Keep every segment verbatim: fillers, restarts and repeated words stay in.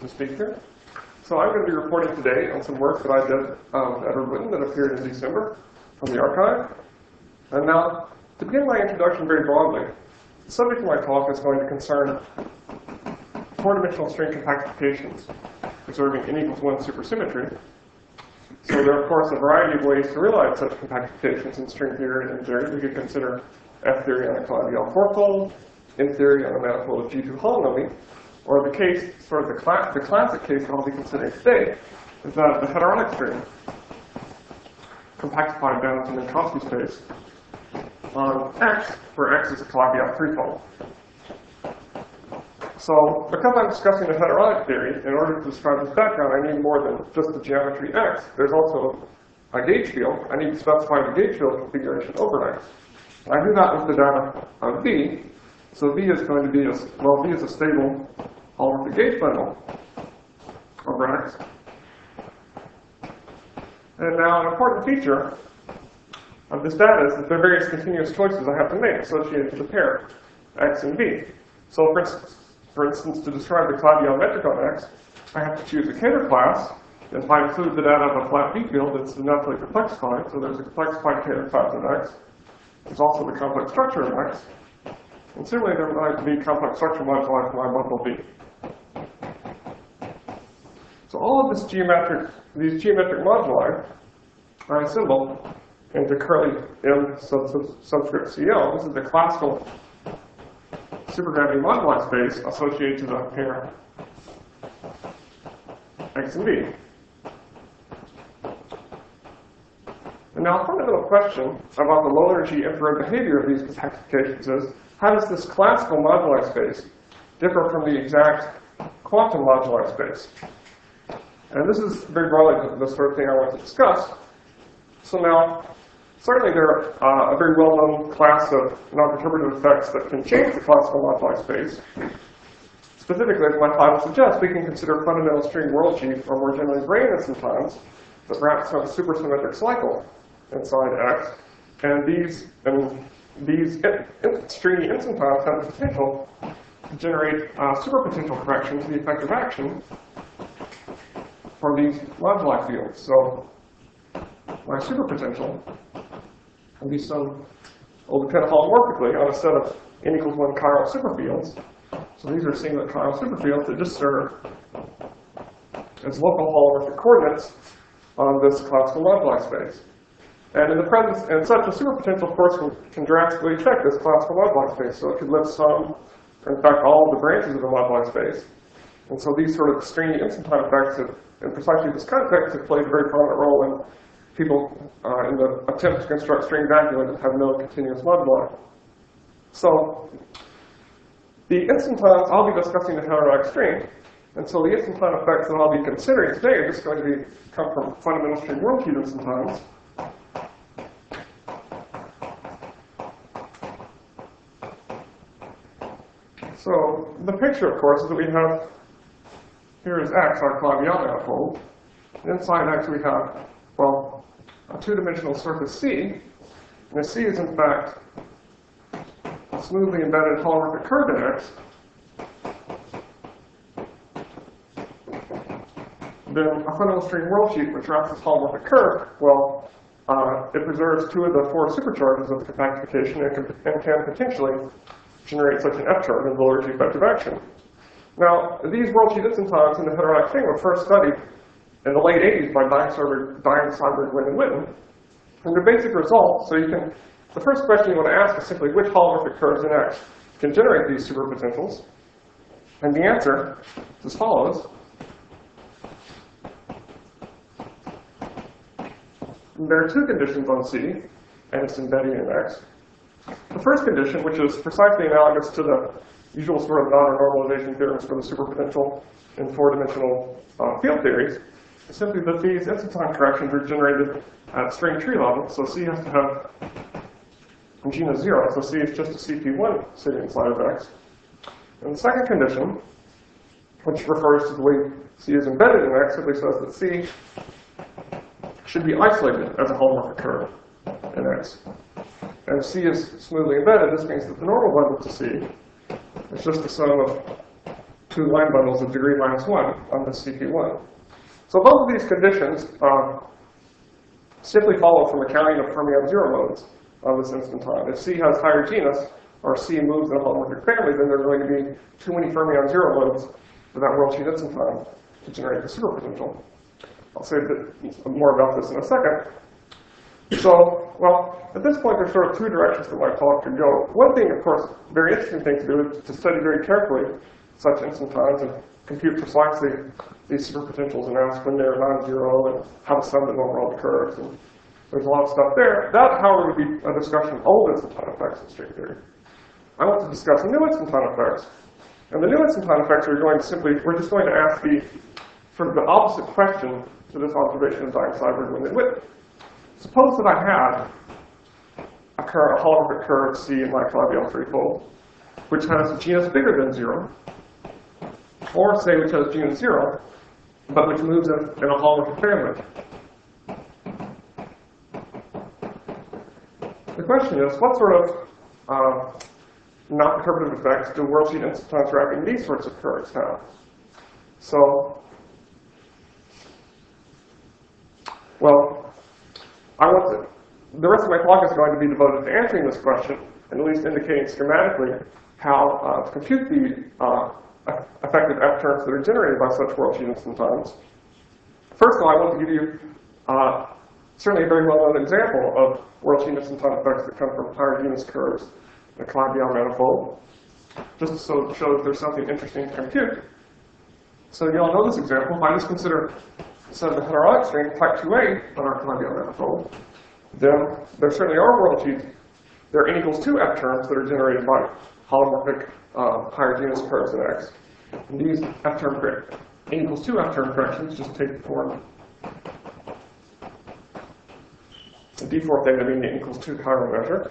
to speak here. So I'm going to be reporting today on some work that I did um, with Edward Witten that appeared in December from the archive. And now, to begin my introduction very broadly, the subject of my talk is going to concern four-dimensional string compactifications, preserving n equals one supersymmetry. So there are, of course, a variety of ways to realize such compactifications in string theory and theory. We could consider F theory on a Calabi-Yau fourfold, N theory on a manifold of G two holonomy, or the case, sort of the, cla the classic case that I'll be considering today, is that of the heteronic string, compactified down to Minkowski space, on X, where X is a Calabi-Yau threefold. So, because I'm discussing the heteronic theory, in order to describe this background, I need more than just the geometry X. There's also a gauge field. I need to specify the gauge field configuration over X. I do that with the data of V. So V is going to be, a, well, V is a stable holomorphic gauge bundle over X. And now an important feature of this data is that there are various continuous choices I have to make associated with the pair X and V. So for instance, For instance, to describe the Calabi-Yau metric on X, I have to choose a Kähler class. And if I include the data of a flat V field, it's naturally complexified. So there's a complexified Kähler class of X. There's also the complex structure of X. And similarly, there might be complex structure moduli for my bundle V. So all of this geometric, these geometric moduli are assembled into curly M sub, sub, subscript C L. This is the classical supergravity moduli space associated to the pair X and V. And now a fundamental question about the low energy infrared behavior of these compactifications is, how does this classical moduli space differ from the exact quantum moduli space? And this is very broadly the sort of thing I want to discuss. So now, certainly there are uh, a very well-known class of non-perturbative effects that can change the classical moduli space. Specifically, as my title suggests, we can consider fundamental string world sheaf, or more generally brane instantons, that perhaps have a supersymmetric cycle inside X. And these, and these in, in, stringy instantons have the potential to generate uh, superpotential correction to the effective action for these moduli fields. So my superpotential can be some, will depend holomorphically on a set of n equals one chiral superfields. So these are singlet chiral superfields that just serve as local holomorphic coordinates on this classical moduli space. And in the presence, and such a superpotential, of course, can, can drastically affect this classical moduli space. So it could lift some, or in fact, all of the branches of the moduli space. And so these sort of stringy instanton effects have, in precisely this context, have played a very prominent role in people uh, in the attempt to construct string vacua that have no continuous moduli. So the instantons, I'll be discussing the heteronic string, and so the instanton effects that I'll be considering today are just going to be come from fundamental string world sheaf instantons. So the picture, of course, is that we have, here is X, our Calabi-Yau manifold. And inside X we have, well, a two-dimensional surface C, and the C is in fact a smoothly embedded holomorphic curve in X. Then a fundamental string world sheaf, which wraps this holomorphic curve, well, uh, it preserves two of the four supercharges of the compactification and can, and can potentially generate such an F charge and lower G effective action. Now, these world sheaf instantons in the heteronic string were first studied in the late eighties by Dine, Seiberg, Winn, and Witten. And the basic result, so you can, the first question you want to ask is simply which holomorphic curves in X can generate these superpotentials? And the answer is as follows. There are two conditions on C, and it's embedding in X. The first condition, which is precisely analogous to the usual sort of non-normalization theorems for the superpotential in four-dimensional uh, field theories, is simply that these instanton corrections are generated at string tree level. So C has to have genus zero. So C is just a C P one sitting inside of X. And the second condition, which refers to the way C is embedded in X, simply says that C should be isolated as a holomorphic curve in X. And if C is smoothly embedded, this means that the normal bundle to C is just the sum of two line bundles of degree minus one on the C P one. So both of these conditions uh, simply follow from a counting of fermion zero modes of this instanton. If C has higher genus, or C moves in a holomorphic family, then there are going to be too many fermion zero modes for that world sheet instanton to generate the superpotential. I'll say a bit more about this in a second. So, well, at this point, there's sort of two directions that my talk could go. One thing, of course, very interesting thing to do is to study very carefully such instantons and compute precisely these superpotentials and ask when they're non-zero and how to sum them over all the curves. And there's a lot of stuff there. That, however, would be a discussion of old instanton effects in string theory. I want to discuss new instanton effects. And the new instanton effects are going to simply, we're just going to ask the sort of the opposite question to this observation of Dine-Seiberg when they whip. Suppose that I had a, curve, a holomorphic curve C in my Calabi-Yau threefold, which has a genus bigger than zero, or say which has genus zero, but which moves in, in a holomorphic family. The question is, what sort of uh, non-perturbative effects do worldsheet instantons wrapping these sorts of curves have? So, well, I want to, the rest of my talk is going to be devoted to answering this question, and at least indicating schematically how uh, to compute the uh, effective F-terms that are generated by such worldsheet instantons. First of all, I want to give you uh, certainly a very well-known example of worldsheet instanton effects that come from higher genus curves in the Calabi-Yau manifold, just so it shows there's something interesting to compute. So you all know this example. If I just consider set of the heterodic string type two A on our Calabi-Yau manifold, then there certainly are worldsheets. There are n equals two F terms that are generated by holomorphic uh, higher genus curves in X. And these F term n equals two F term corrections just take the form the D four theta being the n equals two chiral measure.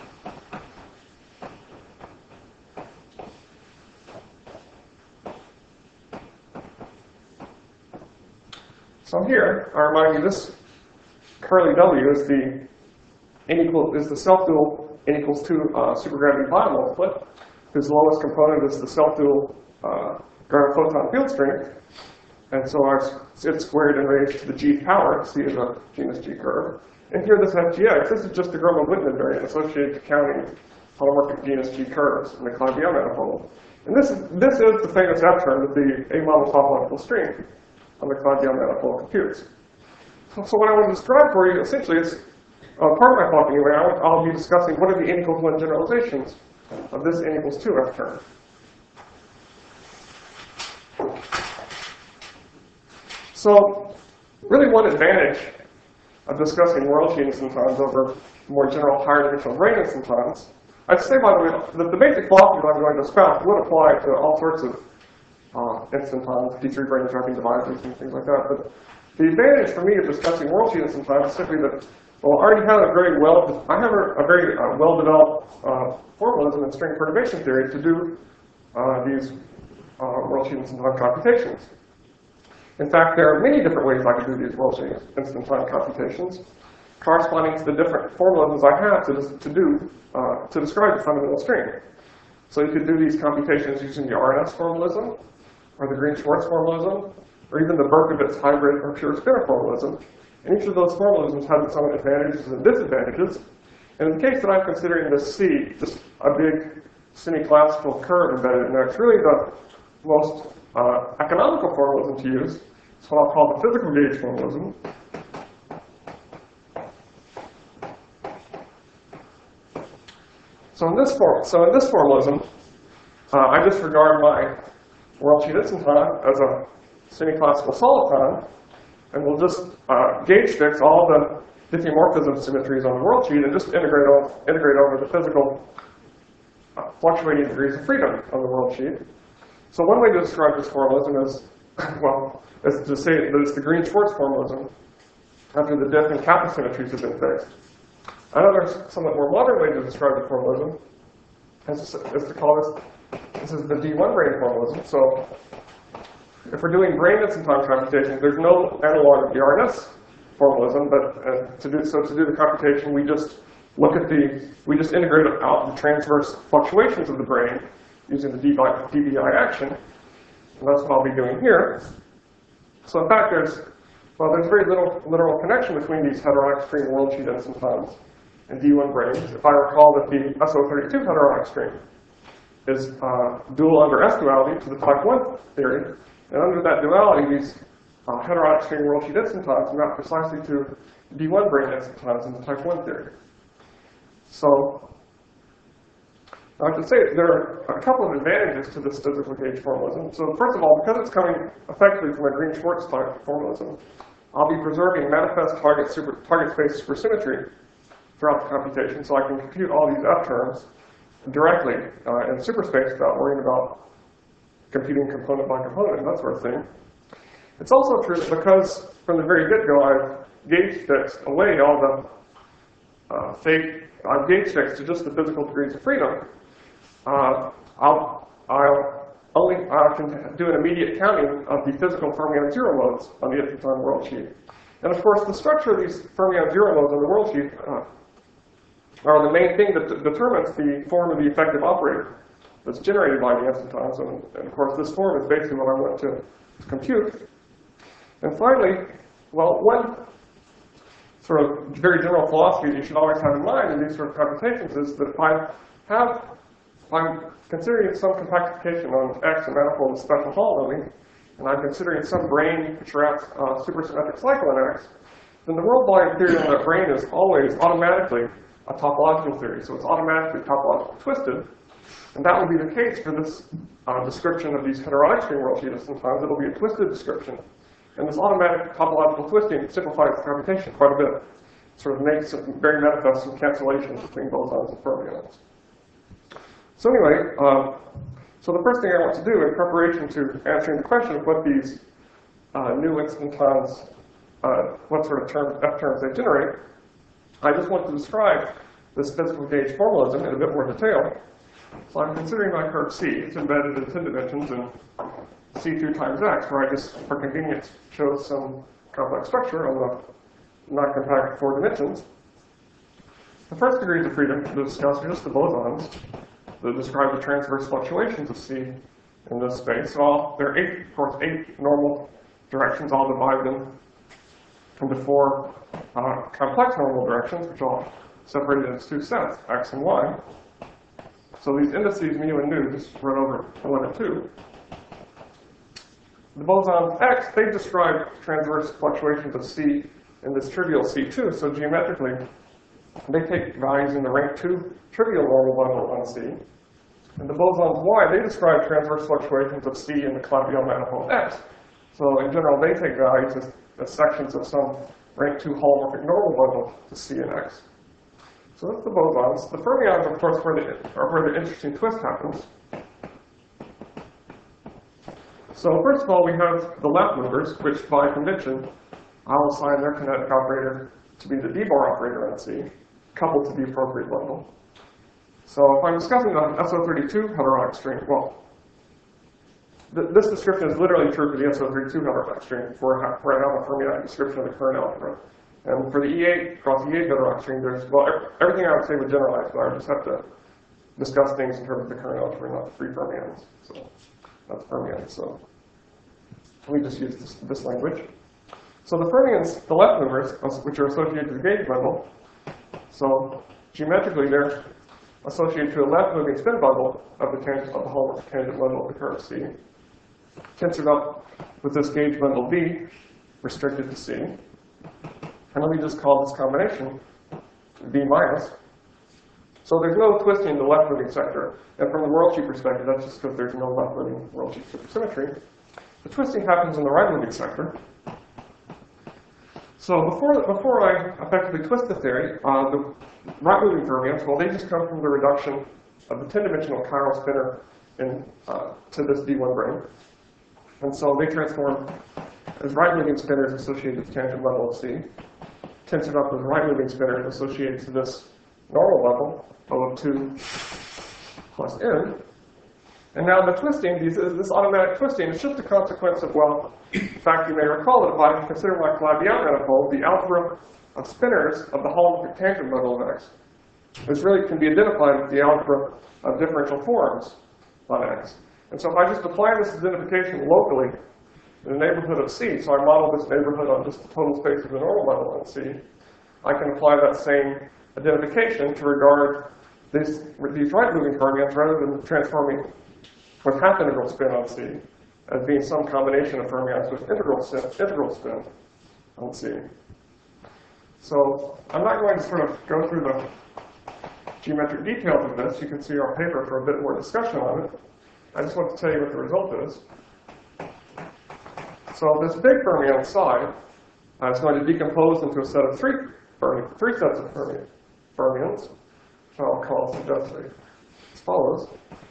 So here, I remind you, this curly W is the n equal is the self-dual n equals two uh, supergravity biomultiplet, whose lowest component is the self-dual uh, graviphoton field strength, and so our, it's squared and raised to the G power. C is a genus G curve, and here this F G X. This is just the Gromov-Whitman variant associated to counting holomorphic genus G curves in the Calabi-Yau manifold. And this is this is the famous F term that the A model topological string on the Calabi-Yau manifold computes. So, so what I want to describe for you essentially is, uh, part of my talk anyway, I want, I'll be discussing what are the n equals one generalizations of this n equals two F term. So really one advantage of discussing worldsheet instantons over more general higher dimensional brain instantons, I'd say, by the way, that the basic philosophy that I'm going to espouse would apply to all sorts of Uh, instantons, D three brain trapping devices, and things like that. But the advantage for me of discussing worldsheet instantons is simply that, well, I already have a very well, I have a, a very uh, well-developed uh, formalism in string perturbation theory to do uh, these uh, worldsheet instanton computations. In fact, there are many different ways I could do these worldsheet instanton computations, corresponding to the different formalisms I have to, to do uh, to describe the fundamental string. So you could do these computations using the R N S formalism, or the Green-Schwarz formalism, or even the Berkovits hybrid or pure spinor formalism. And each of those formalisms has its own advantages and disadvantages. And in the case that I'm considering this C, just a big semi-classical curve embedded in there, it's really the most uh, economical formalism to use. It's what I'll call the physical gauge formalism. So in this form, so in this formalism, uh, I just regard my worldsheet instanton as a semi-classical soliton, and we'll just uh, gauge fix all the diffeomorphism symmetries on the worldsheet and just integrate, over, integrate over the physical uh, fluctuating degrees of freedom on the worldsheet. So one way to describe this formalism is, well, is to say that it's the Green-Schwarz formalism after the diff and kappa symmetries have been fixed. Another somewhat more modern way to describe the formalism is, is to call this, this is the D one brain formalism. So if we're doing brain instanton computations, there's no analog of the R N S formalism, but uh, to do so to do the computation, we just look at the, we just integrate out the transverse fluctuations of the brain using the D B I action. And that's what I'll be doing here. So in fact, there's, well, there's very little literal connection between these heteronic string world sheet instantons and D one branes. If I recall that the S O thirty-two heteronic string is uh, dual under S duality to the type one theory. And under that duality, these uh, heteronic string world sheet instantons map precisely to D one brane instantons in the type one theory. So I have to say there are a couple of advantages to this physical gauge formalism. So first of all, because it's coming effectively from a Green-Schwarz type formalism, I'll be preserving manifest target, super, target space supersymmetry throughout the computation, so I can compute all these F terms directly uh, in superspace without worrying about computing component by component and that sort of thing. It's also true that because from the very get-go I've gauge fixed away all the uh, fake, I've gauge fixed to just the physical degrees of freedom, uh, I'll, I'll only I can do an immediate counting of the physical fermion zero modes on the instanton world sheet. And of course, the structure of these fermion zero modes on the world sheet uh, are the main thing that determines the form of the effective operator that's generated by the instantons. And, and of course, this form is basically what I want to, to compute. And finally, well, one sort of very general philosophy that you should always have in mind in these sort of computations is that if I have, if I'm considering some compactification on X, a manifold with special Hall loading, and I'm considering some brane which are at uh, supersymmetric cycle in X, then the world volume theory on that brane is always automatically a topological theory. So it's automatically topologically twisted. And that will be the case for this uh, description of these heteronic string world sheets. Sometimes it'll be a twisted description. And this automatic topological twisting simplifies the computation quite a bit. It sort of makes it very manifest some cancellations between bosons and fermions. So anyway, uh, so the first thing I want to do in preparation to answering the question of what these uh, new instantons, uh, what sort of terms, F terms they generate, I just want to describe this physical gauge formalism in a bit more detail. So I'm considering my curve C. It's embedded in ten dimensions in C two times X, where I just, for convenience, chose some complex structure on the non-compact four dimensions. The first degrees of freedom to discuss are just the bosons that describe the transverse fluctuations of C in this space. So I'll, there are eight, of course, eight normal directions. I'll divide them into four uh, complex normal directions, which I'll separate into two sets, X and Y. So these indices, mu and nu, just run over one and two. The bosons X, they describe transverse fluctuations of C in this trivial C two. So geometrically, they take values in the rank two trivial normal bundle on C. And the bosons Y, they describe transverse fluctuations of C in the Claviel manifold X. So in general, they take values as, as sections of some rank two holomorphic normal bundle to C and X. So that's the bosons. The fermions, of course, where the, are where the interesting twist happens. So first of all, we have the left movers, which by convention, I'll assign their kinetic operator to be the D-bar operator on C, coupled to the appropriate bundle. So if I'm discussing the S O thirty-two heteronic string, well, th this description is literally true for the S O thirty-two heteronic string, where I have a fermionic description of the current algebra. And for the E eight, cross E eight heteronic string, there's, well, everything I would say would generalize, but I just have to discuss things in terms of the current algebra, not the free fermions. So that's fermions. So we just use this, this language. So the fermions, the left movers, which are associated to the gauge bundle, so geometrically they're associated to a left moving spin bundle of the tangent of the holomorphic tangent bundle of the curve C, tensored up with this gauge bundle B, restricted to C. And let me just call this combination B minus. So there's no twisting in the left moving sector. And from the world sheet perspective, that's just because there's no left moving world sheet supersymmetry. The twisting happens in the right moving sector. So before, before I effectively twist the theory, uh, the right-moving fermions, well, they just come from the reduction of the ten-dimensional chiral spinner in, uh, to this D one brane. And so they transform as right-moving spinners associated with the tangent level of C, tensored up as right-moving spinners associated to this normal level, O of two plus n. And now the twisting, these, this automatic twisting, is just a consequence of, well, in fact, you may recall that if I consider my Claviel manifold, the algebra of spinners of the holomorphic tangent bundle of X, this really can be identified with the algebra of differential forms on X. And so if I just apply this identification locally in the neighborhood of C, so I model this neighborhood on just the total space of the normal level in C, I can apply that same identification to regard these, these right-moving fermions rather than transforming with half-integral spin on C as being some combination of fermions with integral spin, integral spin on C. So I'm not going to sort of go through the geometric details of this. You can see our paper for a bit more discussion on it. I just want to tell you what the result is. So this big fermion psi uh, is going to decompose into a set of three, fermi three sets of fermi fermions, which I'll call suggestively as follows.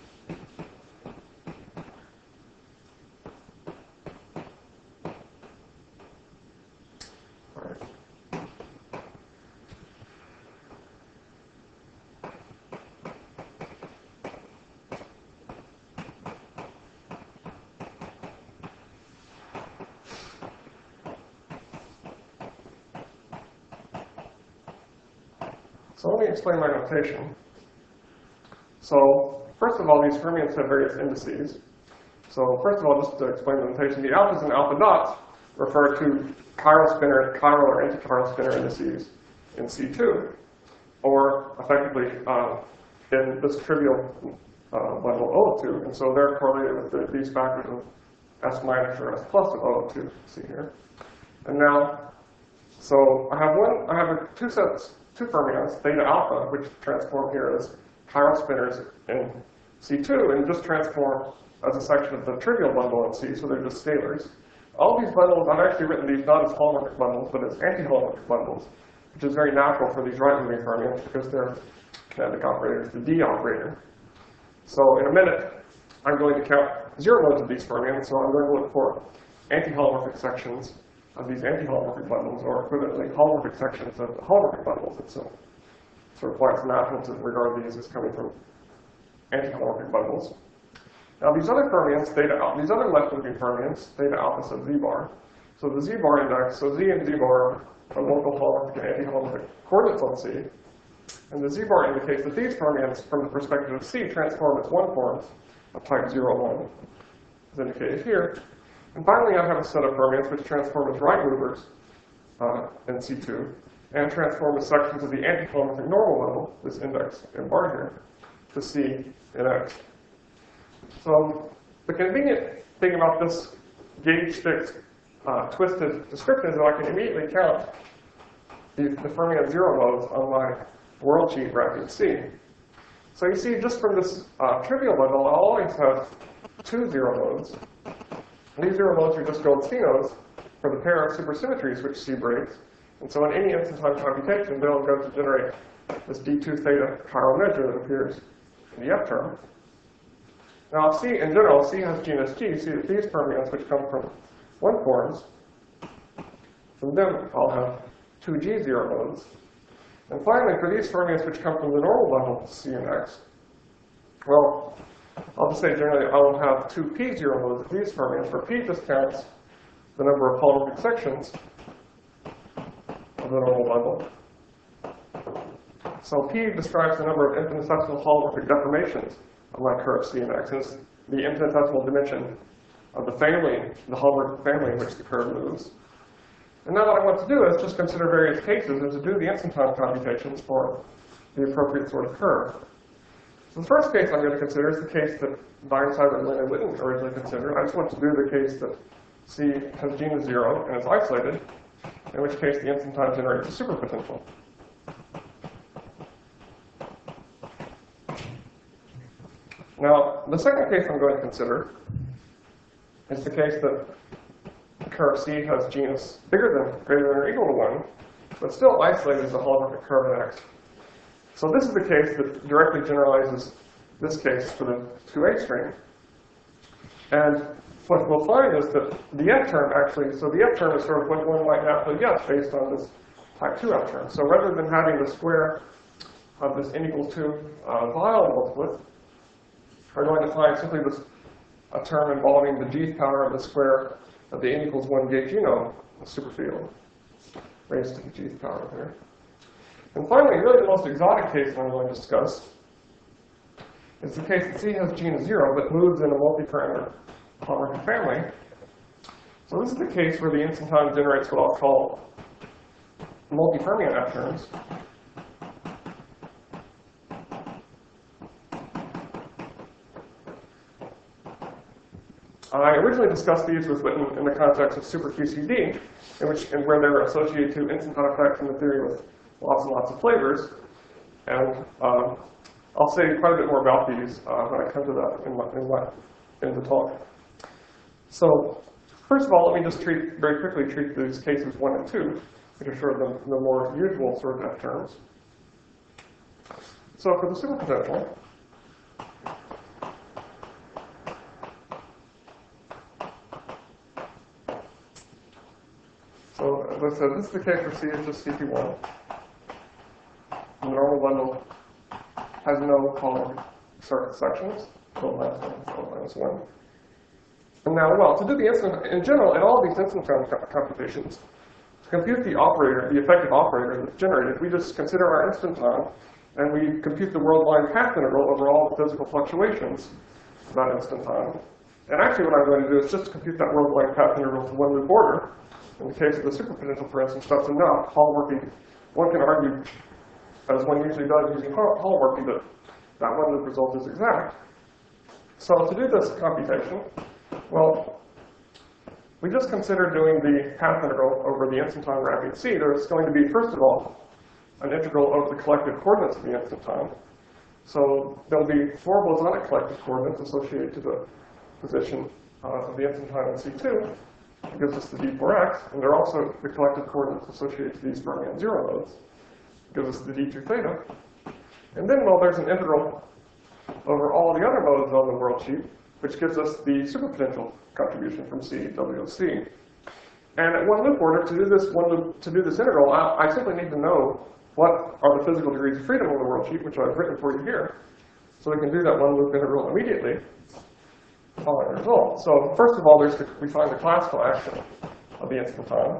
So let me explain my notation. So first of all, these fermions have various indices. So first of all, just to explain the notation, the alphas and alpha dots refer to chiral spinor, chiral or antichiral spinor indices in C two, or effectively uh, in this trivial uh, bundle O O two. And so they're correlated with the, these factors of S minus or S plus of O O two, see here. And now, so I have one, I have a, two sets, two fermions, theta alpha, which transform here as chiral spinors in C two, and just transform as a section of the trivial bundle in C, so they're just scalars. All these bundles, I've actually written these not as hallmarkic bundles, but as anti-hallmarkic bundles, which is very natural for these right-moving fermions because they're kinetic operators, the D operator. So in a minute, I'm going to count zero modes of these fermions, so I'm going to look for anti-hallmarkic sections of these anti-hallmarkic bundles, or equivalently hallmarkic sections of the hallmarkic bundles. It's a, sort of why it's natural to regard these as coming from anti-hallmarkic bundles. Now these other fermions, theta alpha, these other left-moving fermions, theta alpha sub z bar. So the z bar index, so z and z bar are local hallmarkic and anti-hallmarkic coordinates on C. And the z bar indicates that these fermions, from the perspective of C, transform as one forms of type zero one, as indicated here. And finally, I have a set of fermions which transform as right movers uh, in C two, and transform as sections of the anti-hallmarkic normal level, this index in bar here, to C in X. So the convenient thing about this gauge-fixed, uh, twisted description is that I can immediately count the, the fermion zero modes on my world sheet graphing C. So you see, just from this uh, trivial bundle, I'll always have two zero modes. And these zero modes are just gold C nodes for the pair of supersymmetries which C breaks. And so in any instant-time computation, they'll go to generate this D two theta chiral measure that appears in the F term. Now, C, in general, C has genus G. See that these fermions, which come from one forms, from them I'll have two G zero modes. And finally, for these fermions which come from the normal level, C and X, well, I'll just say generally I will have two P zero modes of these fermions, where P just counts the number of hallmarkic sections of the normal level. So P describes the number of infinitesimal hallmarkic deformations of my curve C and X. It's the infinitesimal dimension of the family, the hallmarkic family in which the curve moves. And now what I want to do is just consider various cases and to do the instant-time computations for the appropriate sort of curve. So the first case I'm going to consider is the case that Deinsheimer, Lin, and Witten originally considered. I just want to do the case that C has genus zero and is isolated, in which case the instant-time generates a superpotential. Now, the second case I'm going to consider is the case that the curve C has genus bigger than, greater than or equal to one, but still isolated as a hallmarkic curve in X. So this is the case that directly generalizes this case for the two A string. And what we'll find is that the F term actually, so the F term is sort of what one might naturally guess based on this type two F term. So rather than having the square of this n equals two uh, Weyl multiplet, we're going to find simply this a term involving the Gth power of the square of the n equals one gauge genome superfield, raised to the Gth power there. And finally, really the most exotic case I'm going to discuss It's the case that C has gene zero, but moves in a multi-parameter holomorphic family. So this is the case where the instanton generates what I'll call multi-fermion F terms. I originally discussed these with Witten in the context of super Q C D, in which and where they were associated to instanton effects in the theory with lots and lots of flavors. And um, I'll say quite a bit more about these uh, when I come to that in, my, in, my, in the talk. So first of all, let me just treat very quickly treat these cases one and two, which are sort of the, the more usual sort of F terms. So for the superpotential, so as I said, this is the case where C is just C P one. The normal bundle has no column circuit sections, so minus one, so minus one. And now, well, to do the instant, in general, in all of these instanton computations, to compute the operator, the effective operator that's generated, we just consider our instanton, and we compute the worldwide path integral over all the physical fluctuations of that instanton. And actually what I'm going to do is just compute that worldwide path integral to one loop order. In the case of the superpotential, for instance, that's enough. Holomorphy, one can argue, as one usually does using holomorphy, that that one loop result is exact. So to do this computation, well, we just consider doing the path integral over the instanton wrapping C. There's going to be, first of all, an integral over the collective coordinates of the instanton. So there'll be four bosonic collective coordinates associated to the position uh, of the instanton in C two. It gives us the d four x, and there are also the collective coordinates associated to these fermion zero modes. It gives us the d two theta. And then, well, there's an integral over all the other modes on the world sheet, which gives us the superpotential contribution from C, W of C. And at one loop order, to do this one loop, to do this integral, I, I simply need to know what are the physical degrees of freedom on the world sheet, which I've written for you here. So we can do that one loop integral immediately. Following result. So first of all, there's the, we find the classical action of the instanton,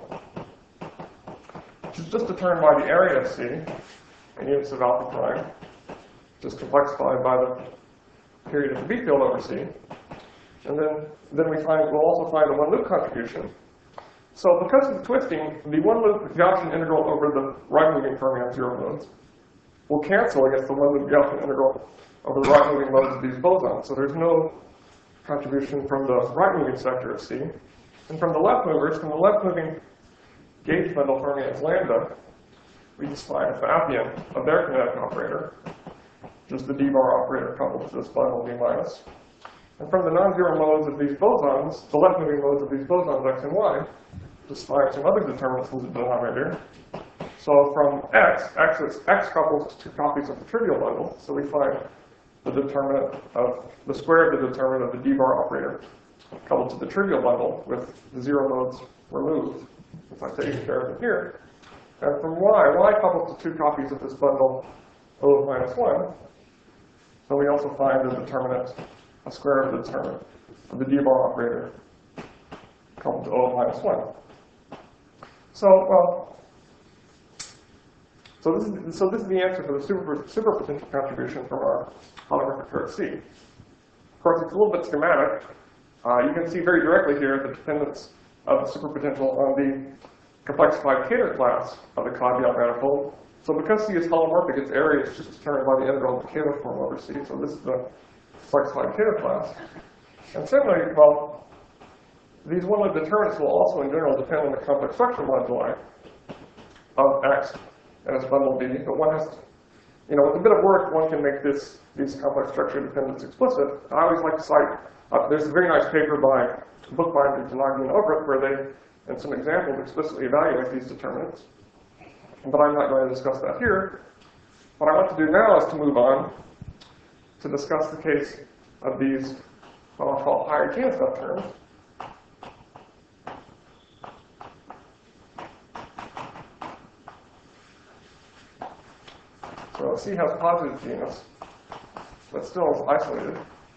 which is just determined by the area of C in units of alpha prime, just complexified by the period of the B field over C. And then, then we find, we'll also find a one-loop contribution. So because of the twisting, the one-loop Gaussian integral over the right-moving fermion zero modes will cancel against the one-loop Gaussian integral over the right-moving modes of these bosons. So there's no contribution from the right-moving sector of C. And from the left movers, from the left-moving gauge bundle fermions lambda, we just find a Fappian of their kinetic operator, which is the d-bar operator coupled to this bundle d minus. And from the non-zero modes of these bosons, the left-moving modes of these bosons x and y, just find some other determinants in the denominator. So from x, x, is, x couples to two copies of the trivial bundle, so we find the determinant of the square of the determinant of the d-bar operator coupled to the trivial bundle with the zero modes removed. If I take care of them here. And from y, y coupled to two copies of this bundle O of minus one. So we also find the determinant, a square of the determinant of the d-bar operator coupled to O of minus one. So, well, so this is, so this is the answer for the super, superpotential contribution from our holomorphic curve C. Of course, it's a little bit schematic. Uh, you can see very directly here the dependence of the superpotential on the complexified Kähler class of the Claude-Biot manifold. So because C is holomorphic, its area is just determined by the integral of the Kähler form over C. So this is the complexified Kähler class. And similarly, well, these one-loop determinants will also in general depend on the complex structure moduli of X and its bundle B. But one has to, you know, with a bit of work, one can make this these complex structure dependence explicit. I always like to cite, uh, there's a very nice paper by bookbinders Tanagi and Obrecht where they, and some examples, explicitly evaluate these determinants. But I'm not going to discuss that here. What I want to do now is to move on to discuss the case of these, what I'll call higher K stuff terms. So C has positive genus, but still is isolated.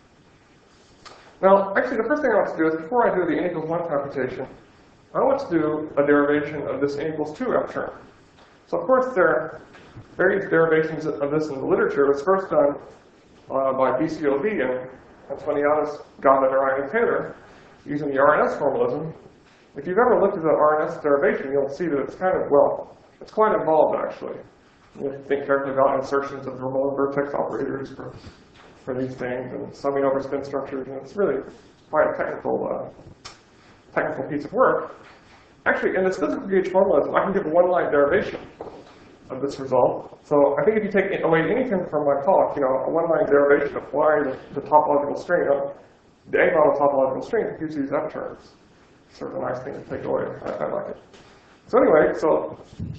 Now, actually, the first thing I want to do is, before I do the n equals one computation, I want to do a derivation of this n equals two F term. So, of course, there are various derivations of this in the literature. It was first done uh, by B C O V and Antoniadis, Goddard, Ryan, and Taylor using the R N S formalism. If you've ever looked at the R N S derivation, you'll see that it's kind of, well, it's quite involved, actually. You have to think carefully about insertions of remote vertex operators for, for these things, and summing over spin structures, and it's really quite a technical, uh, technical piece of work. Actually, in this physical gauge formalism, I can give a one-line derivation of this result. So I think if you take away anything from my talk, you know, a one-line derivation of why the, the topological string, uh, the A model topological string gives these F terms. Sort of a nice thing to take away. I, I like it. So anyway, so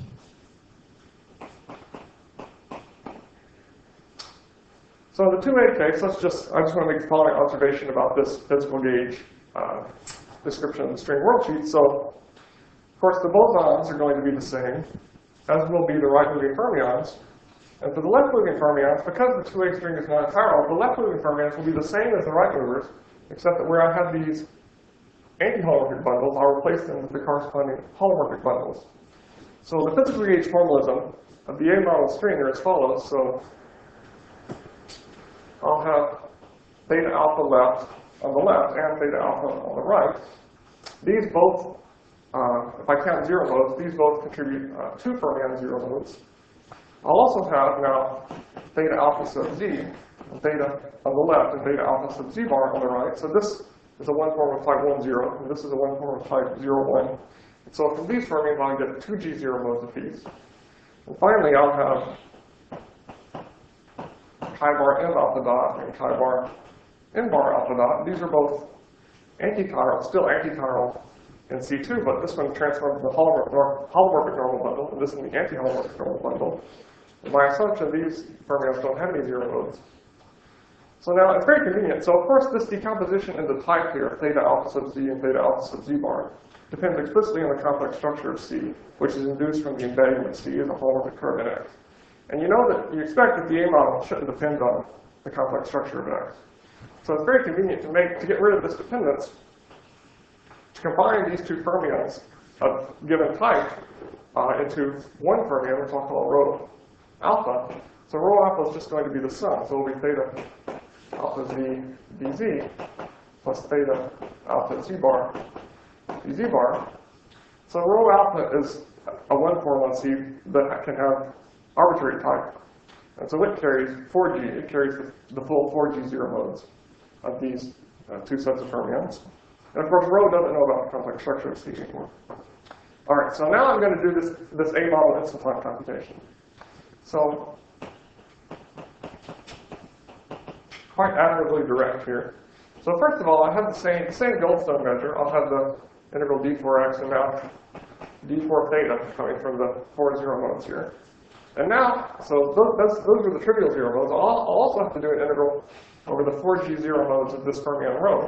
so in the two A case, let's just I just want to make the following observation about this physical gauge uh, description of the string worldsheet. So of course, the bosons are going to be the same, as will be the right-moving fermions. And for the left-moving fermions, because the two A string is non-chiral, the left-moving fermions will be the same as the right-movers, except that where I have these anti-holomorphic bundles, I'll replace them with the corresponding holomorphic bundles. So the physical gauge formalism of the A model string are as follows. So I'll have theta alpha left on the left and theta alpha on the right. These both Uh, if I count zero modes, these both contribute uh, two fermion zero modes. I'll also have now theta alpha sub z, theta on the left, and theta alpha sub z bar on the right. So this is a one form of type one zero, and this is a one form of type zero one. And so from these fermions, I'll get two G zero modes apiece. And finally, I'll have chi bar m alpha dot and chi bar n bar alpha dot. These are both antichiral, still antichiral in C two, but this one transforms the holomorphic normal bundle, and this is the anti-holomorphic normal bundle. And by assumption, these fermions don't have any zero modes. So now it's very convenient. So of course, this decomposition into type here, theta alpha sub z and theta alpha sub z bar, depends explicitly on the complex structure of C, which is induced from the embedding of C as a holomorphic curve in X. And you know that you expect that the A model shouldn't depend on the complex structure of X. So it's very convenient to make to get rid of this dependence, to combine these two fermions of given type uh, into one fermion, which I'll call rho alpha. So rho alpha is just going to be the sum. So it'll be theta alpha z dz plus theta alpha z bar dz bar. So rho alpha is a one form on C that can have arbitrary type. And so it carries four G. It carries the, the full four G zero modes of these uh, two sets of fermions. And of course, rho doesn't know about the complex structure of C anymore. All right, so now I'm going to do this, this A model instant time computation. So quite admirably direct here. So first of all, I have the same, same Goldstone measure. I'll have the integral d four x and now d four theta coming from the four zero modes here. And now, so those, those, those are the trivial zero modes. I'll, I'll also have to do an integral over the four G zero modes of this fermion rho.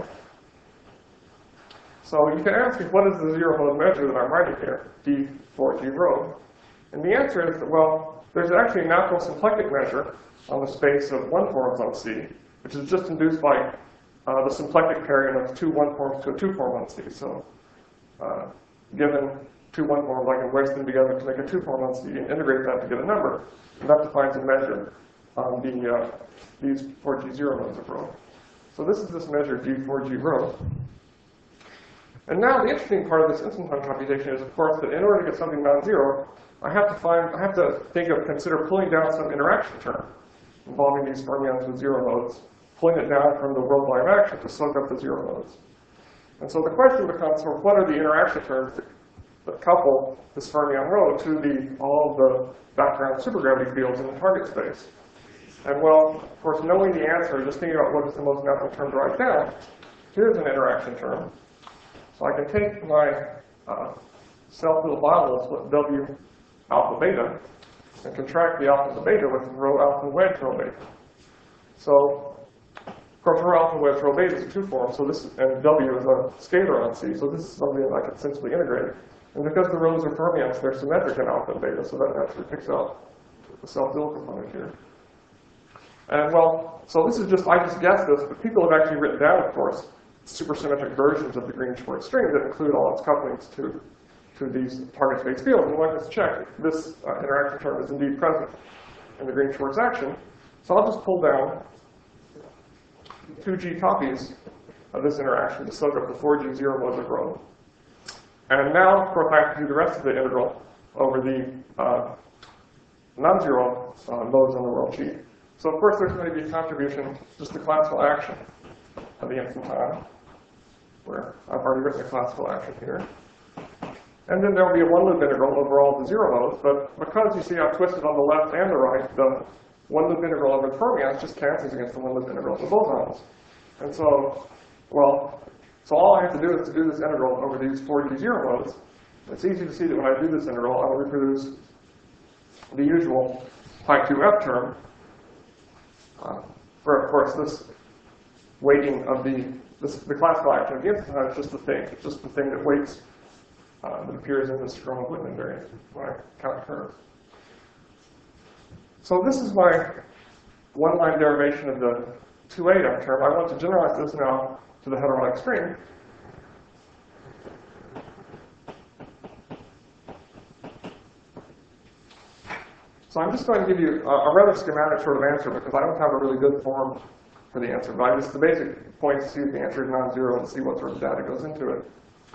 So you can ask me, what is the zero mode measure that I'm writing here, d four G rho? And the answer is that, well, there's actually a natural symplectic measure on the space of one forms on C, which is just induced by uh, the symplectic pairing of two one forms to a two form on C. So uh, given two one forms, I can wedge them together to make a two form on C and integrate that to get a number. And that defines a measure on the, uh, these four G zero modes of rho. So this is this measure d four G rho. And now the interesting part of this instant time computation is, of course, that in order to get something non-zero, I have to find, I have to think of, consider pulling down some interaction term involving these fermions with zero modes, pulling it down from the world line of action to soak up the zero modes. And so the question becomes, well, what are the interaction terms that, that couple this fermion rho to the, all of the background supergravity fields in the target space? And well, of course, knowing the answer, just thinking about what is the most natural term to write down, here's an interaction term. So I can take my uh, self-filled biomoles with W alpha beta and contract the alpha to beta with rho alpha wedge rho beta. So, of course, rho alpha wedge rho beta is a two form, so this and W is a scalar on C, so this is something that I can essentially integrate. And because the rhos are fermions, they're symmetric in alpha and beta, so that actually picks out the self-fill component here. And well, so this is just, I just guessed this, but people have actually written down, of course, supersymmetric versions of the Green-Schwarz string that include all its couplings to, to these target space fields. And let us check this uh, interaction term is indeed present in the Green-Schwarz action. So I'll just pull down two G copies of this interaction to soak up the four G zero modes of rho. And now, of course, I have to do the rest of the integral over the uh, non-zero uh, modes on the world sheet. So, of course, there's going to be a contribution, just the classical action of the infantile, where I've already written the classical action here. And then there will be a one-loop integral over all the zero modes, but because you see I've twisted on the left and the right, the one-loop integral over the fermions just cancels against the one-loop integral of the bosons. And so, well, so all I have to do is to do this integral over these four G zero modes. It's easy to see that when I do this integral, I will reproduce the usual pi two f term, uh, where, of course, this weighting of the, this, the classical action of the infantile is just the thing. It's just the thing that weights, uh, that appears in this Stromer-Whitman variant when I count curves. So this is my one-line derivation of the two eight f term. I want to generalize this now to the heteronic string. So I'm just going to give you a, a rather schematic sort of answer because I don't have a really good form for the answer. But I just, the basic point is to see if the answer is non-zero and see what sort of data goes into it.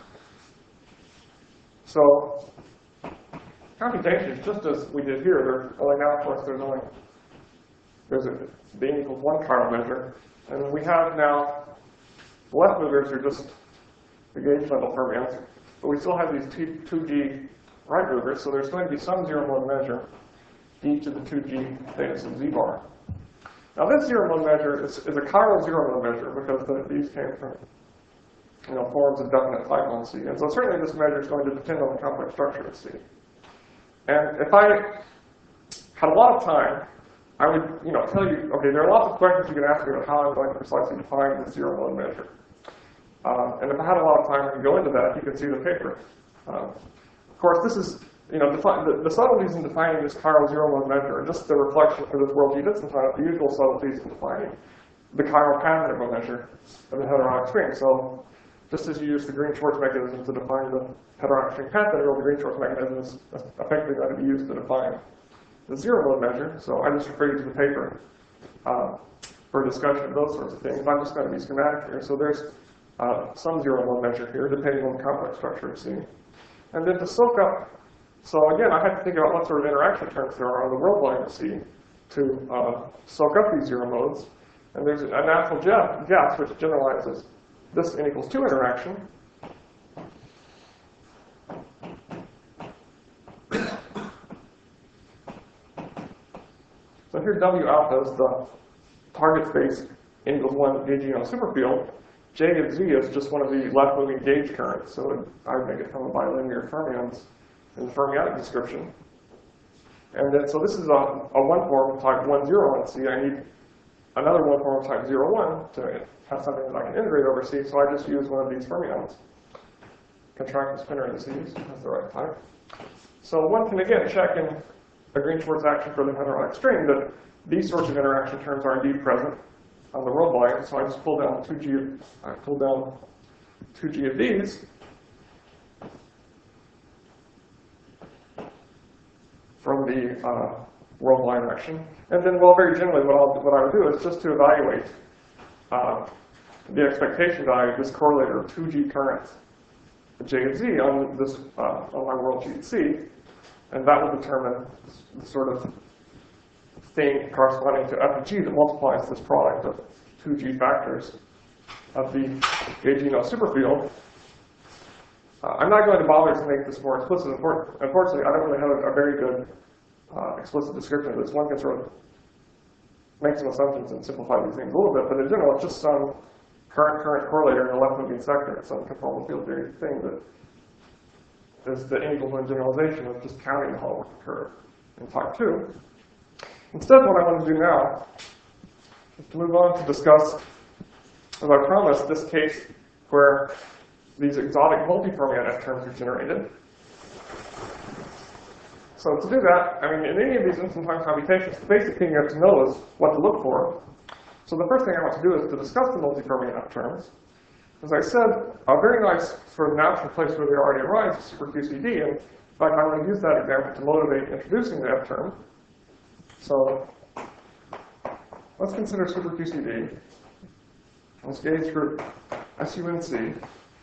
So computations, just as we did here, there's only now, of course, there's only there's a the n equals one chiral measure, and we have now the left movers are just the gauge level fermions, but we still have these two, two G right movers, so there's going to be some zero mode measure each of the two G theta sub z bar. Now this zero mode measure is, is a chiral zero mode measure because the, these came from you know forms of definite cycle in C, and so certainly this measure is going to depend on the complex structure of C. And if I had a lot of time, I would, you know, tell you, okay, there are lots of questions you can ask me about how I'm going to precisely define this zero mode measure. Um, and if I had a lot of time, I could go into that. You can see the paper. Um, of course, this is, you know, defi the, the subtleties in defining this chiral zero mode measure are just the reflection for this world G distance-time, the usual subtleties in defining the chiral path integral measure of the heteronic string. So just as you use the Green-Schwarz mechanism to define the heteronic string path integral, the Green-Schwarz mechanism is effectively going to be used to define the zero mode measure. So I just refer you to the paper uh, for a discussion of those sorts of things. I'm just going to be schematic here. So there's uh, some zero mode measure here, depending on the complex structure of C. And then to soak up, so again, I had to think about what sort of interaction terms there are on the world volume of C to uh, soak up these zero modes. And there's a natural guess which generalizes this n equals two interaction. So here W alpha is the target space n equals one gaugeian superfield. J of Z is just one of the left-moving gauge currents. So I would make it from a bilinear fermions in the fermionic description. And then, so this is a, a one form of type one zero in C. I need another one form of type zero one to have something that I can integrate over C. So I just use one of these fermions. Contract the spinor indices as the right type. So one can again check in a Green-Schwarz action for the heteronic string that these sorts of interaction terms are indeed present on the world volume. So I just pull down two G. Of, I pull down two G of these. From the uh, world volume action. And then, well, very generally, what, I'll, what I would do is just to evaluate uh, the expectation value of this correlator of two G currents, J of Z, on, this, uh, on my world sheet C. And that will determine the sort of thing corresponding to F of G that multiplies this product of two G factors of the gaugeian superfield. Uh, I'm not going to bother to make this more explicit. Unfortunately, I don't really have a, a very good uh, explicit description of this. One can sort of make some assumptions and simplify these things a little bit, but in general, it's just some current-current correlator in the left-moving sector. It's some conformal field theory thing that is the n equals one generalization of just counting the holomorphic curve in type two. Instead, what I want to do now is to move on to discuss, as I promised, this case where these exotic multi-fermion F terms are generated. So to do that, I mean, in any of these instant-time computations, the basic thing you have to know is what to look for. So the first thing I want to do is to discuss the multi-fermion F terms. As I said, a very nice sort of natural place where they already arise is super Q C D, and in fact, I'm going to use that example to motivate introducing the F term. So let's consider super Q C D. this gauge group S U N C, and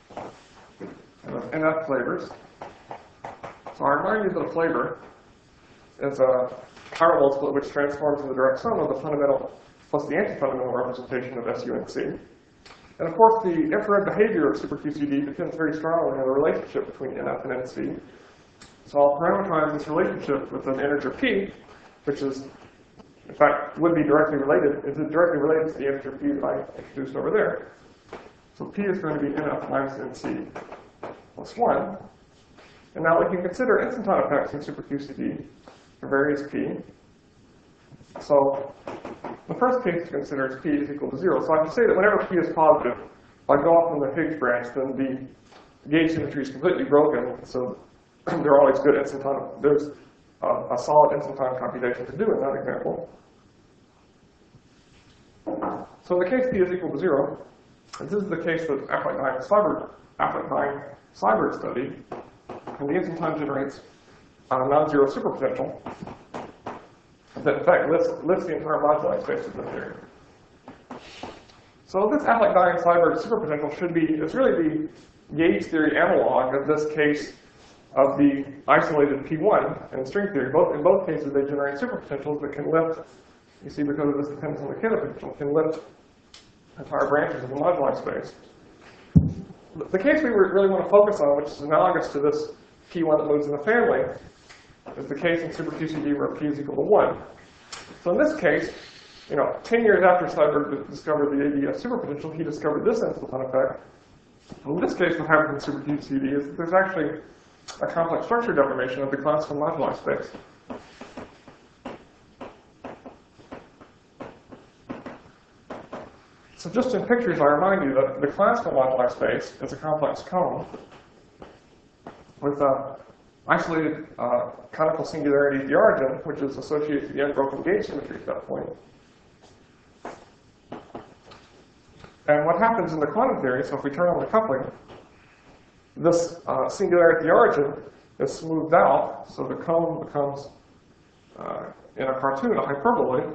of N F flavors. So I remind you that a flavor is a chiral multiplet which transforms into the direct sum of the fundamental plus the anti-fundamental representation of S U N C. And of course, the infrared behavior of super Q C D depends very strongly on the relationship between N F and N C. So I'll parameterize this relationship with an integer p, which is, in fact, would be directly related, is directly related to the integer p that I introduced over there. So p is going to be N F minus N C plus one. And now we can consider instanton effects in super Q C D for various p. So the first case to consider is p is equal to zero. So I can say that whenever p is positive, if I go off on the Higgs branch, then the gauge symmetry is completely broken. So there are always good instanton. There's a, a solid instanton computation to do in that example. So in the case p is equal to zero, and this is the case that Affleck-Dine Seiberg studied, and the instanton generates a non-zero superpotential that in fact lifts, lifts the entire moduli space of the theory. So this Affleck-Dine Seiberg superpotential should be, it's really the gauge theory analog of this case of the isolated P one in string theory. Both, in both cases, they generate superpotentials that can lift, you see, because of this dependence on the Cantor potential, can lift entire branches of the moduli space. The case we really want to focus on, which is analogous to this P one that moves in the family, is the case in super Q C D where P is equal to one. So in this case, you know, ten years after Seiberg discovered the A D S superpotential, he discovered this instanton effect. In this case, what happens in super Q C D is that there's actually a complex structure deformation of the classical moduli space. So just in pictures, I remind you that the classical moduli space is a complex cone with a isolated uh, conical singularity at the origin, which is associated with the unbroken gauge symmetry at that point. And what happens in the quantum theory, so if we turn on the coupling, this uh, singularity at the origin is smoothed out, so the cone becomes, uh, in a cartoon, a hyperboloid.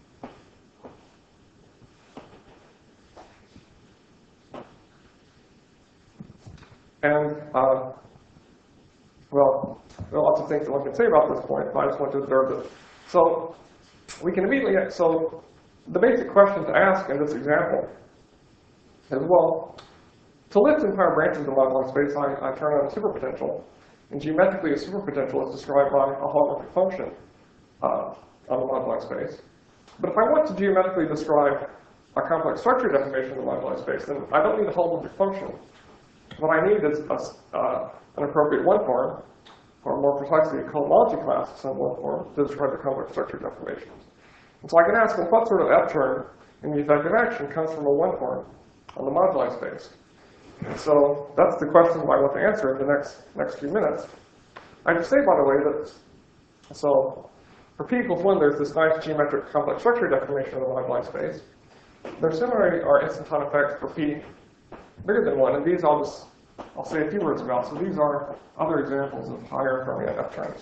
And, uh, well, there are lots of things that one can say about this point, but I just want to observe it. So we can immediately, so the basic question to ask in this example is, well, to lift entire branches of the moduli space, I, I turn on a superpotential. And geometrically, a superpotential is described by a holomorphic function uh, on the moduli space. But if I want to geometrically describe a complex structure deformation of the moduli space, then I don't need a holomorphic function. What I need is a, uh, an appropriate one form, or more precisely, a cohomology class of some one form to describe the complex structure deformations. And so I can ask, well, what sort of F term in the effective action comes from a one form on the moduli space? And so that's the question I want to answer in the next, next few minutes. I should say, by the way, that so for p equals one, there's this nice geometric complex structure deformation of the moduli space. There similarly are instanton effects for p bigger than one, and these I'll just I'll say a few words about. So these are other examples of higher fermion F terms.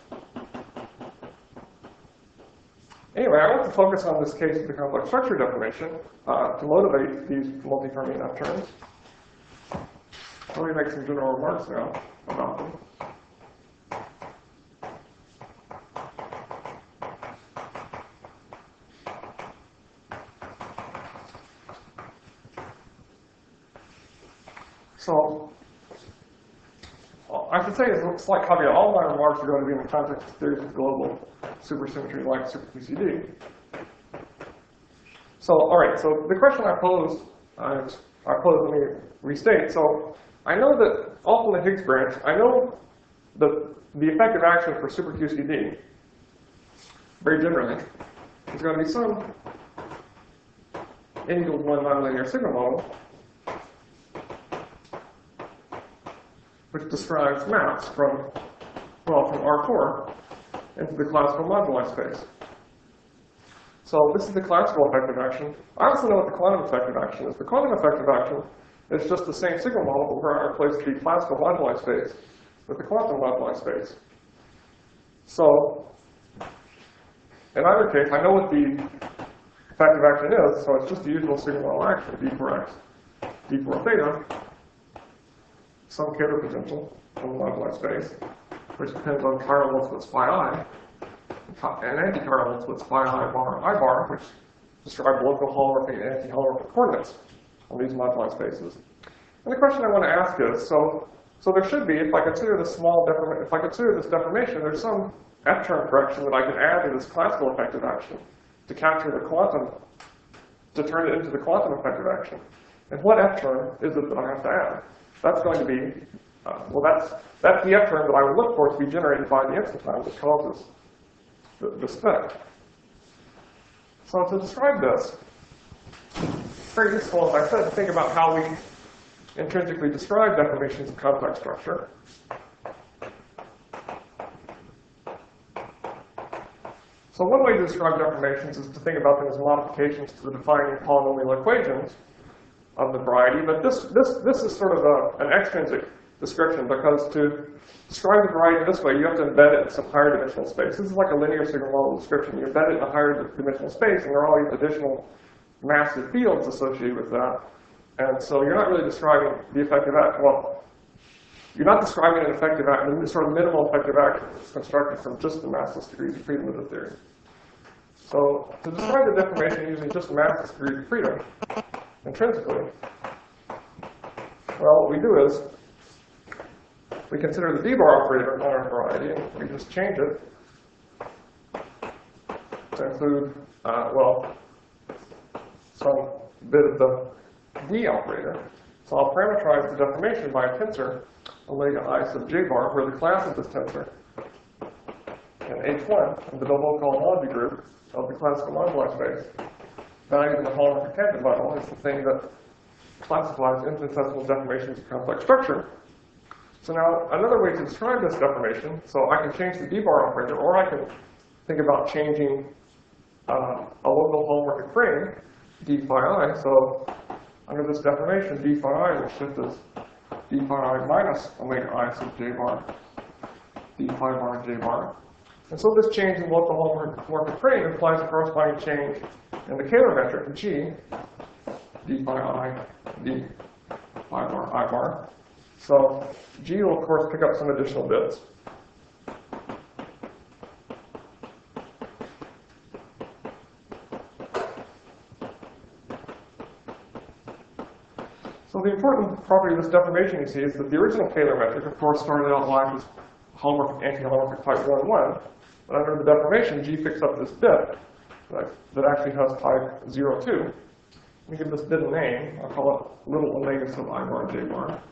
Anyway, I want to focus on this case of the complex structure deformation uh, to motivate these multi-fermion F terms. Let me make some general remarks now about them. So, I should say, as a slight caveat, all my remarks are going to be in the context of theories of global supersymmetry like super Q C D. So, all right, so the question I posed, uh, I posed, let me restate. So, I know that off in the Higgs branch, I know that the effective action for super Q C D, very generally, is going to be some n equals one nonlinear sigma model, which describes maps from, well, from R four into the classical moduli space. So this is the classical effective action. I also know what the quantum effective action is. The quantum effective action is just the same sigma model, but where I replace the classical moduli space with the quantum moduli space. So in either case, I know what the effective action is, so it's just the usual signal model action, d four x, d four theta, some Kähler potential in the moduli space, which depends on chiral load splits phi I, and anti-chiral load splits phi I bar I bar, which describe local holomorphic and anti-holomorphic coordinates on these moduli spaces. And the question I want to ask is, so, so there should be, if I consider this small deformation, if I consider this deformation, there's some F-term correction that I can add to this classical effective action to capture the quantum, to turn it into the quantum effective action. And what F-term is it that I have to add? That's going to be, uh, well, that's, that's the F-term that I would look for to be generated by the instantime that causes the, the spec. So to describe this, very useful, as I said, to think about how we intrinsically describe deformations of complex structure. So one way to describe deformations is to think about them as modifications to the defining polynomial equations of the variety. But this, this, this is sort of a, an extrinsic description, because to describe the variety this way, you have to embed it in some higher dimensional space. This is like a linear signal model description. You embed it in a higher dimensional space, and there are all these additional massive fields associated with that. And so you're not really describing the effective action. Well, you're not describing an effective action, the sort of minimal effective action that's constructed from just the massless degrees of freedom of the theory. So to describe the deformation using just the massless degrees of freedom intrinsically, well, what we do is we consider the d-bar operator on our variety, and we just change it to include, uh, well, some bit of the d operator. So I'll parameterize the deformation by a tensor, omega I sub j bar, where the class of this tensor in H one of the double cohomology group of the classical moduli space, valued in the holomorphic tangent bundle, is the thing that classifies infinitesimal deformations of complex structure. So now, another way to describe this deformation, so I can change the d-bar operator, or I can think about changing uh, a local holomorphic frame, d phi I. So under this deformation, d phi I will shift as d phi I minus omega I sub j bar, d phi bar j bar. And so this change in local holomorphic frame implies a corresponding change in the Kähler metric, g, d phi I, d phi bar I bar. So g will, of course, pick up some additional bits. So the important property of this deformation, you see, is that the original Kähler metric, of course, started out lying as holomorphic, anti-holomorphic type one one. But under the deformation, g picks up this bit that, that actually has type zero two. Let me give this bit a name. I'll call it little omega sub I bar j bar.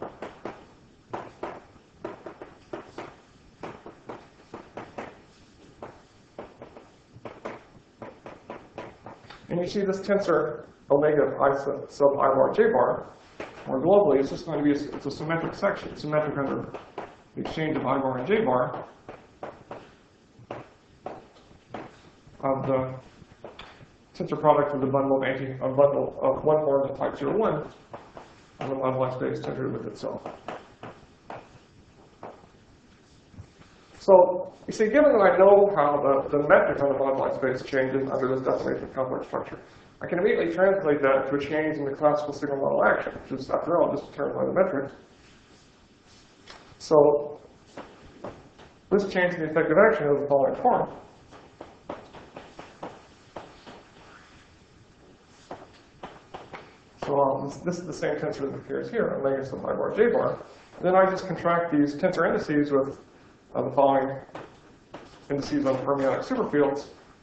And you see this tensor omega I sub, sub I bar j bar, more globally, it's just going to be a, it's a symmetric section, symmetric under the exchange of I bar and j bar of the tensor product of the bundle of anti a bundle of one forms of type zero one on the moduli space tensored with itself. So you see, given that I know how the, the metric on the moduli space changes under this deformation of complex structure, I can immediately translate that to a change in the classical signal model action, which is, after all, just determined by the metric. So this change in the effective action has the following form. So um, this, this is the same tensor that appears here, omega sub I bar j bar. And then I just contract these tensor indices with Uh, the following indices on fermionic superfields.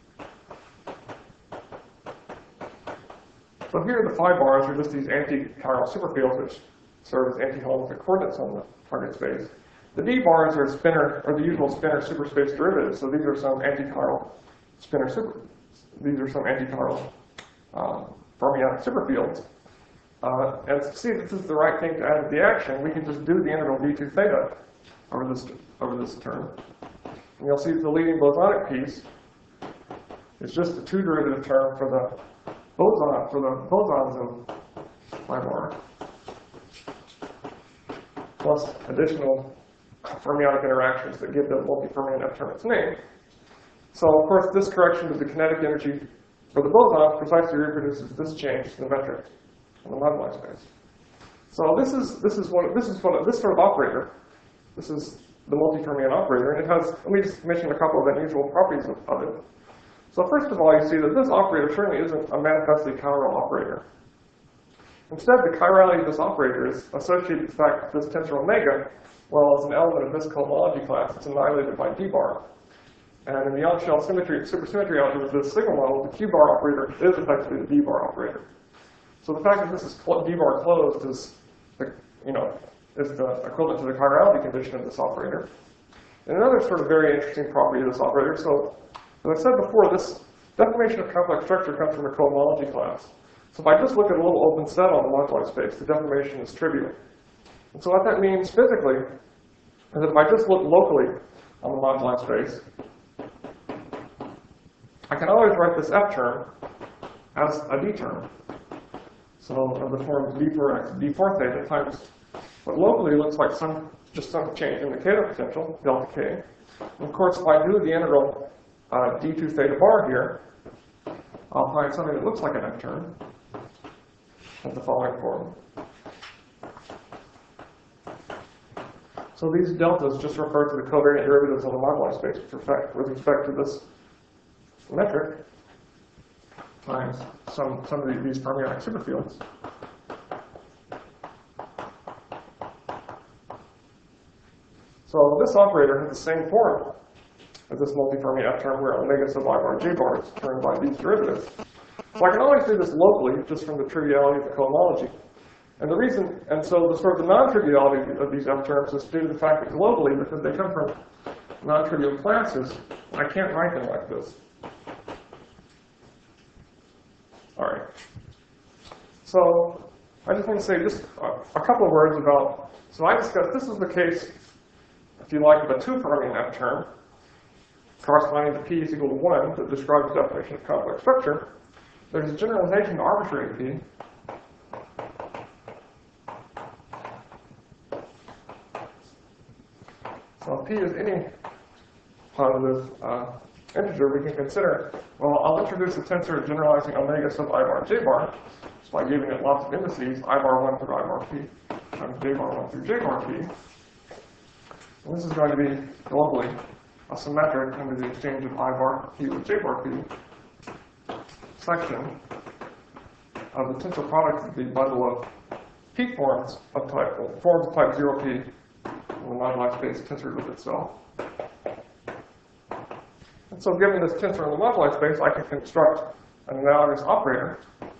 So here the phi bars are just these anti-chiral superfields which serve as anti-holomorphic coordinates on the target space. The d bars are spinor, or the usual spinor superspace derivatives. So these are some anti-chiral spinor super. These are some anti-chiral um, fermionic superfields. Uh, and to see that this is the right thing to add to the action, we can just do the integral d two theta over this over this term. And you'll see that the leading bosonic piece is just the two derivative term for the boson for the bosons in phi bar, plus additional fermionic interactions that give the multi-fermion F term its name. So of course this correction to the kinetic energy for the boson precisely reproduces this change to the metric in the moduli space. So this is this is one this is one this sort of operator. This is the multi-fermion operator, and it has. Let me just mention a couple of unusual properties of, of it. So first of all, you see that this operator certainly isn't a manifestly chiral operator. Instead, the chirality of this operator is associated with the fact that this tensor omega, well, as an element of this cohomology class, it's annihilated by d bar. And in the Young-Shell symmetry supersymmetry algebra, this signal model, the q bar operator is effectively the d bar operator. So the fact that this is d bar closed is, the, you know, is the equivalent to the chirality condition of this operator. And another sort of very interesting property of this operator. So, as I said before, this deformation of complex structure comes from a cohomology class. So if I just look at a little open set on the moduli space, the deformation is trivial. And so what that means physically is that if I just look locally on the moduli space, I can always write this f term as a d term. So of the form d four x d four theta times what locally looks like some just some change in the Kato potential, delta k. And of course, if I do the integral uh, d two theta bar here, I'll find something that looks like an f term of the following form. So these deltas just refer to the covariant derivatives of the moduli space with respect, with respect to this metric times some, some of these fermionic superfields. So this operator has the same form as this multi-Fermi F term where omega sub I bar j bar is determined by these derivatives. So I can always do this locally just from the triviality of the cohomology. And the reason, and so the sort of the non-triviality of these F terms is due to the fact that globally, because they come from non-trivial classes, I can't write them like this. All right. So I just want to say just a, a couple of words about, so I discussed, this is the case, if you like, of a two-Fermion F term corresponding to p is equal to one that describes the definition of complex structure. There's a generalization to arbitrary p. So if p is any positive uh, integer, we can consider, well, I'll introduce a tensor generalizing omega sub I bar j bar just by giving it lots of indices, I bar one through I bar p, times j bar one through j bar p. And this is going to be globally a symmetric under the exchange of I bar p with j bar p section of the tensor product of the bundle of peak forms of type, well, forms of type zero p in the moduli space tensored with itself. And so given this tensor in the moduli space, I can construct an analogous operator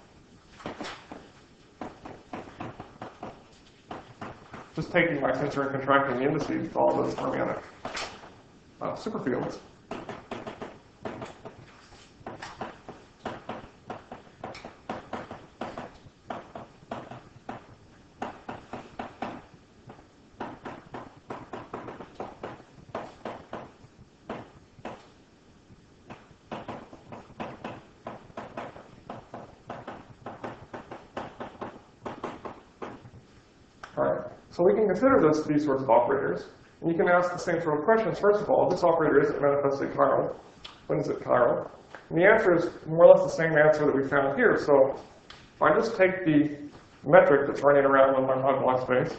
just taking my tensor and contracting the indices to all those fermionic uh, superfields. So we can consider this, these sorts of operators. And you can ask the same sort of questions. First of all, this operator isn't manifestly chiral. When is it chiral? And the answer is more or less the same answer that we found here. So if I just take the metric that's running around in my moduli space,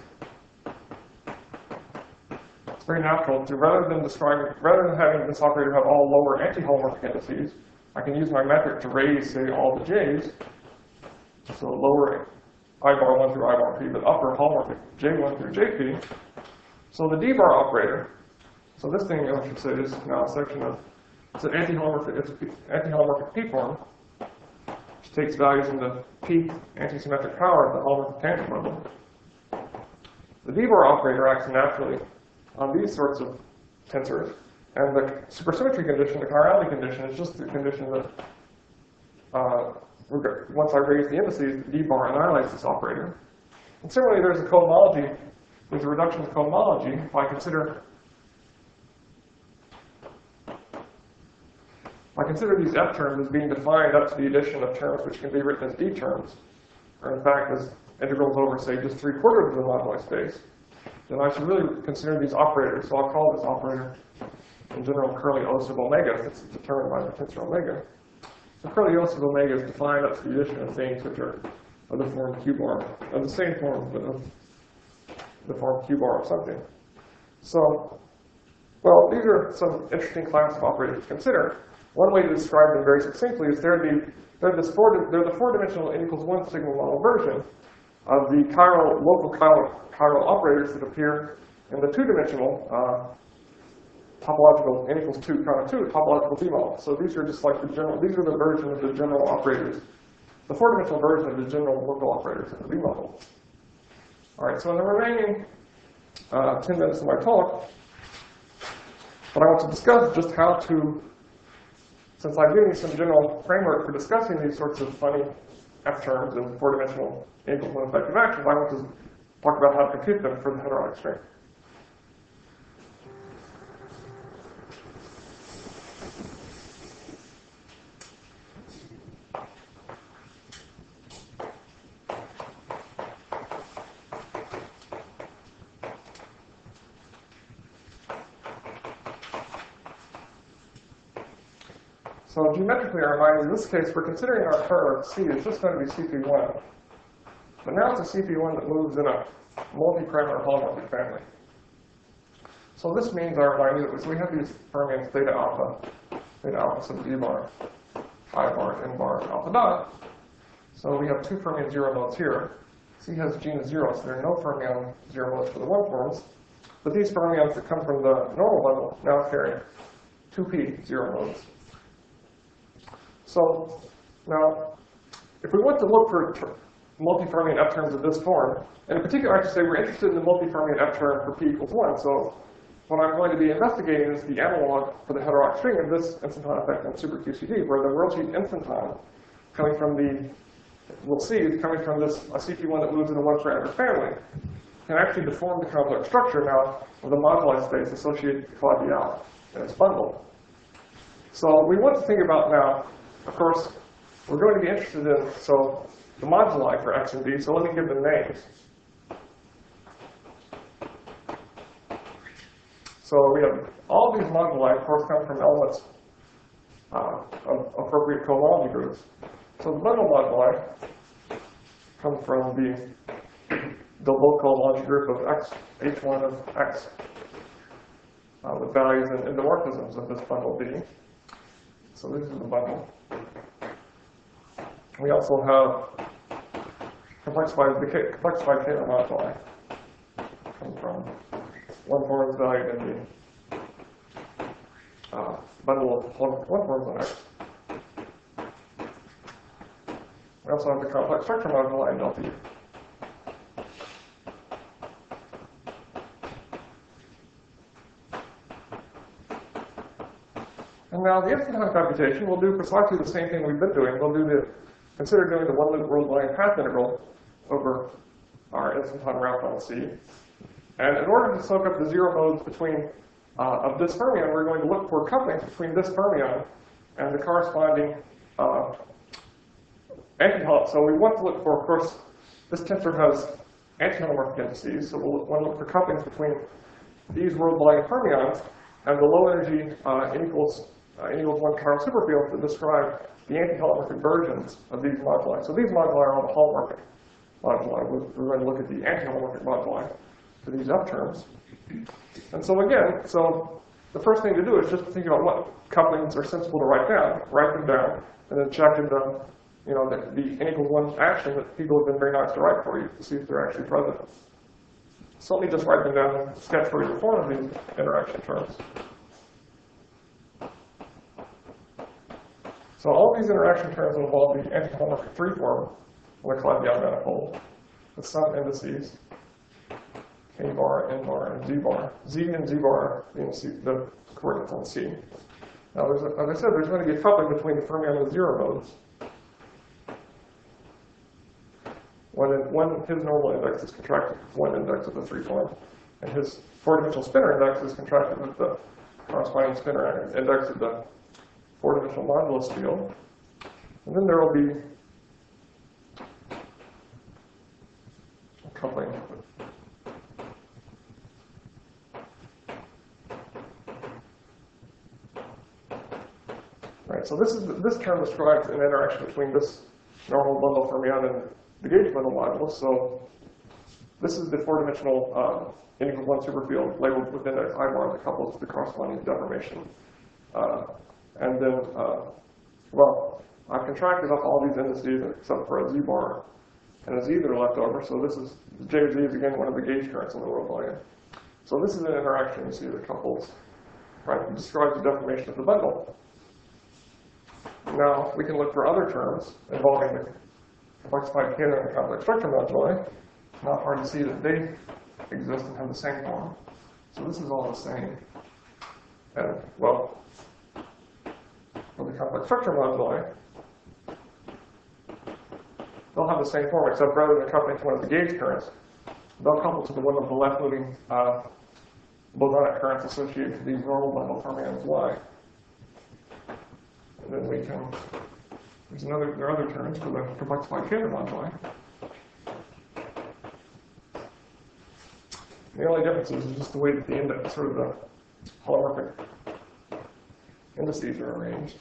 it's very natural to, rather than describing, rather than having this operator have all lower anti-holomorphic indices, I can use my metric to raise, say, all the j's. So lower I bar one through I bar p, but upper holomorphic j one through jp. So the d bar operator, so this thing I should say is now a section of, it's an anti-holomorphic, it's an anti-holomorphic p form, which takes values in the p anti-symmetric power of the holomorphic tangent bundle. The d bar operator acts naturally on these sorts of tensors, and the supersymmetry condition, the chirality condition, is just the condition that uh, once I raise the indices, d bar annihilates this operator. And similarly, there's a cohomology, there's a reduction of cohomology. If I consider, if I consider these f terms as being defined up to the addition of terms which can be written as d terms, or in fact as integrals over, say, just three quarters of the moduli space, then I should really consider these operators. So I'll call this operator, in general, curly O sub omega, since it's determined by the tensor omega. the Coriolis of omega is defined up to the addition of things which are of the form q bar, of the same form, but of the form q bar of something. So, well, these are some interesting class of operators to consider. One way to describe them very succinctly is they're the they're this four they're the four-dimensional n equals one sigma model version of the chiral local chiral, chiral operators that appear in the two-dimensional uh, topological n equals two chiral two topological B model. So these are just like the general. These are the version of the general operators, the four-dimensional version of the general local operators in the B model. All right. So in the remaining uh, ten minutes of my talk, what I want to discuss is just how to. Since I've given you some general framework for discussing these sorts of funny F-terms and four-dimensional equals one effective actions, I want to talk about how to compute them for the heterotic string. So geometrically, I remind you, in this case, we're considering our curve C is just going to be C P one. But now it's a C P one that moves in a multi-parameter holomorphic family. So this means, I remind you, that we have these fermions theta alpha, theta alpha sub d bar, phi bar, n bar, alpha dot. So we have two fermion zero modes here. C has genus zero, so there are no fermion zero modes for the one forms. But these fermions that come from the normal bundle now carry two p zero modes. So now, if we want to look for multi-fermion F-terms of this form, and in particular, I should say we're interested in the multi-fermion F-term for p equals one. So what I'm going to be investigating is the analog for the heterotic string of this instanton effect on super Q C D, where the worldsheet instanton coming from the, we'll see, is coming from this a C P one that moves in a one-parameter family, can actually deform the complex structure now of the moduli space associated with Calabi-Yau in its bundle. So we want to think about now. Of course, we're going to be interested in so the moduli for x and b, so let me give them names. So we have all these moduli, of course, come from elements uh, of appropriate cohomology groups. So the bundle moduli come from the, the local cohomology group of x, h one of x, uh, with values and endomorphisms of this bundle B. So this is the bundle. We also have complexified, the complexified Taylor moduli come from one form is valued in the uh, bundle of one forms on X. We also have the complex structure moduli in delta U. And now the instanton computation will do precisely the same thing we've been doing. We'll do the consider doing the one-loop world-line path integral over our instanton route on C. And in order to soak up the zero modes between uh, of this fermion, we're going to look for couplings between this fermion and the corresponding uh, antiholomorphic. So we want to look for, of course, this tensor has antiholomorphic indices, so we'll want to look for couplings between these world-line fermions and the low-energy uh, n equals uh, n equals one chiral superfields that describe the anti-holomorphic versions of these moduli. So these moduli are all the holomorphic moduli. We're going to look at the anti-holomorphic moduli for these F terms. And so again, so the first thing to do is just think about what couplings are sensible to write down, write them down, and then check in the, you know, the, the n equals one action that people have been very nice to write for you to see if they're actually present. So let me just write them down and sketch for you the form of these interaction terms. So all these interaction terms involve the anti-holomorphic three form of the Calabi-Yau manifold with some indices, k bar, n bar, and z bar. Z and z bar being C, the coordinates on C. Now, there's a, as I said, there's going to be a coupling between the fermion and the zero modes. When, in, when his normal index is contracted with one index of the three form, and his four-dimensional spinor index is contracted with the corresponding spinor index of the four-dimensional modulus field. And then there will be a coupling. Right, so this is this term describes an interaction between this normal bundle fermion and the gauge bundle modulus. So this is the four-dimensional uh, n equals one superfield labeled with index I bar that couples to the corresponding deformation. Uh, and then, uh, well, I've contracted up all these indices except for a z bar and a z that are left over. So this is, J of z is again one of the gauge currents in the world volume. So this is an interaction you see that couples, right, it describes the deformation of the bundle. Now, we can look for other terms involving the complexified Kähler and the complex structure moduli. Not hard to see that they exist and have the same form. So this is all the same. And, well, for the complex structure moduli, they'll have the same form, except rather than coupling to one of the gauge currents, they'll couple to the one of the left-moving uh, bosonic currents associated with these normal bundle fermions Y. And then we can, there's another, there are other terms for the complexified Kähler moduli. The only difference is just the way that the index, sort of the holomorphic indices are arranged.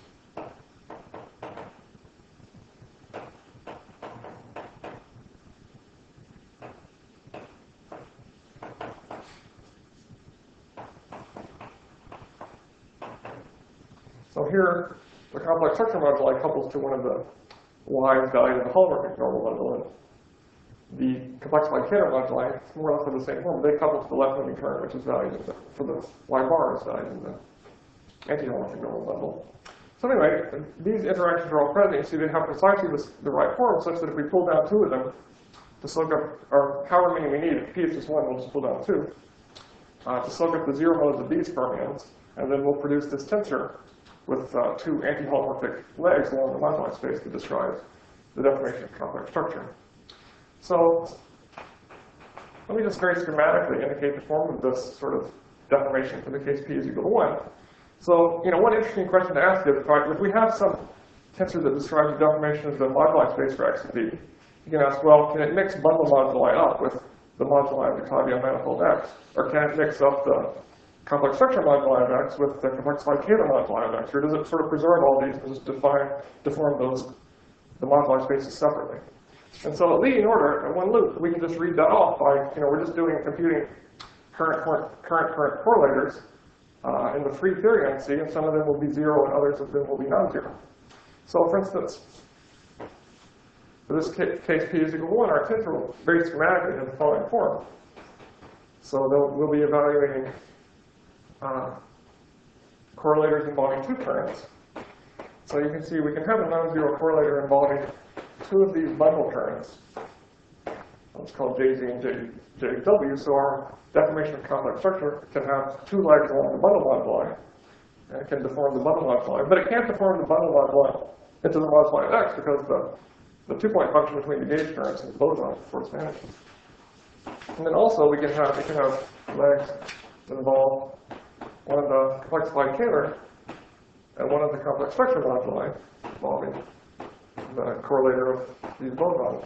So here, the complex structure moduli couples to one of the y's valued in the holomorphic normal bundle, and the complexified Kähler moduli more or less have the same form. They couple to the left-moving current, which is valued in the, for the y bar is valued in the anti-holomorphic normal bundle. So anyway, these interactions are all present. You see they have precisely this, the right form, such that if we pull down two of them to soak up, or however many we need, if p is just one, we'll just pull down two, uh, to soak up the zero modes of these fermions, and then we'll produce this tensor with uh, two anti-holomorphic legs along the moduli space that describes the deformation of complex structure. So let me just very schematically indicate the form of this sort of deformation for the case p is equal to one. So, you know, one interesting question to ask is, right, if we have some tensor that describes the deformation of the moduli space for x and p, you can ask, well, can it mix bundle moduli up with the moduli of the Claudian manifold x? Or can it mix up the complex structure moduli of x with the complexified Kähler moduli of x? Or does it sort of preserve all these and just define, deform those, the moduli spaces separately? And so at leading order, in one loop, we can just read that off by, you know, we're just doing computing current current current, current correlators uh, in the free theory entity, and some of them will be zero and others of them will be non-zero. So for instance, for this case p is equal to one, our tensor will very schematically have the following form. So we'll be evaluating uh, correlators involving two currents. So you can see we can have a non-zero correlator involving two of these bundle currents. It's called J Z and J, J W. So our deformation of complex structure can have two legs along the bundle moduli, and it can deform the bundle moduli. But it can't deform the bundle moduli into the moduli of x because the, the two-point function between the gauge currents and the boson, of course, vanishes. And then also we can have we can have legs that involve one of the complexified Kähler and one of the complex structure moduli involving the correlator of these bosons,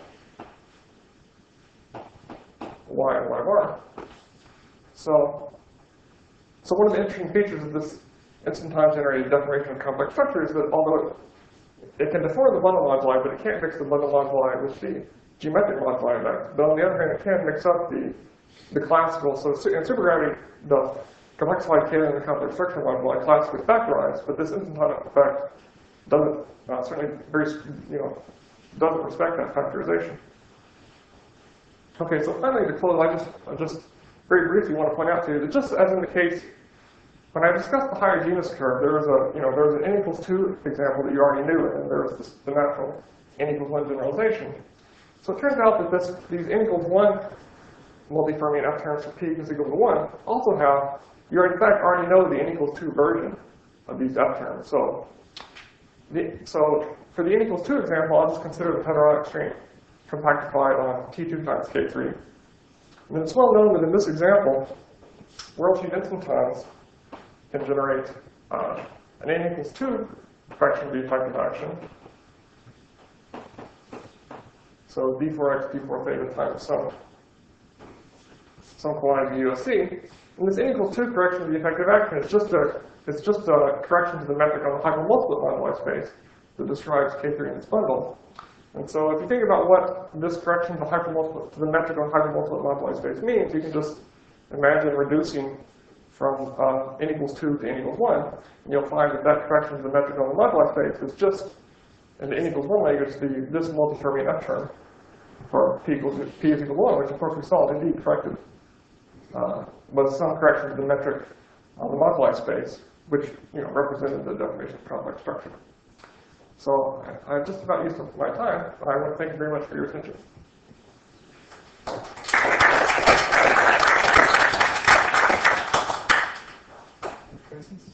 y and y bar. So, so one of the interesting features of this instant time generated deformation of complex structure is that although it, it can deform the bundle moduli, but it can't mix the bundle moduli with the geometric moduli of x. But on the other hand, it can mix up the, the classical. So in supergravity, the complexified Kähler and the complex structure moduli classically factorize, but this instant time effect doesn't, uh, certainly very, you know, doesn't respect that factorization. Okay, so finally to close, I just, I just very briefly want to point out to you that just as in the case, when I discussed the higher genus curve, there was a, you know, there was an n equals two example that you already knew, and there was this, the natural n equals one generalization. So it turns out that this, these n equals one multi-fermion F terms for p is equal to one also have, you in fact already know the n equals two version of these F terms. So The, so for the n equals two example, I'll just consider the heterotic string compactified on T two times K three. And it's well known that in this example, world-sheet instantons can generate uh, an n equals two fraction v type of action. So d four x, d four theta times some, some quantity U S C. And this n equals two correction of the effective action is just a, it's just a correction to the metric on the hypermultiplet moduli space that describes K three in its bundle. And so if you think about what this correction to, hypermultiplet, to the metric on hypermultiplet moduli space means, you can just imagine reducing from uh, n equals two to n equals one. And you'll find that that correction to the metric on the moduli space is just, in the n equals one language, the, this multi-fermion F term for p equals p is equal to one, which of course we saw indeed corrected, uh, was some correction to the metric on the moduli space, which you know represented the deformation of complex structure. So I, I've just about used up my time. I want to thank you very much for your attention. Questions?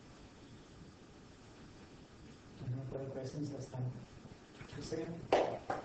No further questions. Let's time. Two seconds.